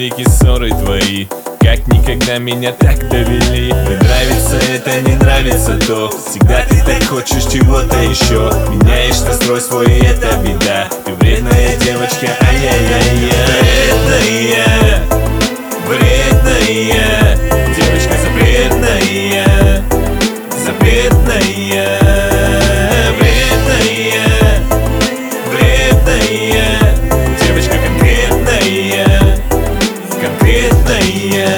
истерики, ссоры твои как никогда меня так довели. Не нравится это, не нравится то. Всегда ты так хочешь чего-то еще. Меняешь настрой свой, и это беда. Ты вредная девочка, ай-яй-яй-яй. Вредная, девочка запретная, запретная. Вредная, девочка конкретная, конкретная.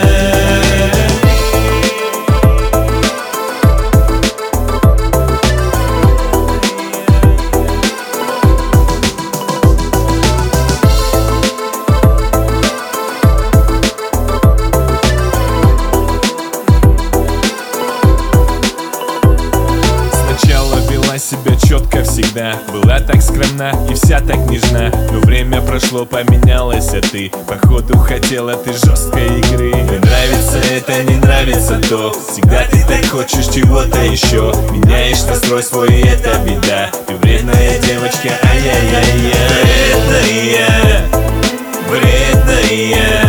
Себя четко всегда, была так скромна и вся так нежна. Но время прошло, поменялась, а ты походу хотела ты жесткой игры. Не нравится это, не нравится то. Всегда ты так хочешь чего-то еще. Меняешь настрой свой, и это беда. Ты вредная девочка, ай-яй-яй-яй. Вредная, вредная.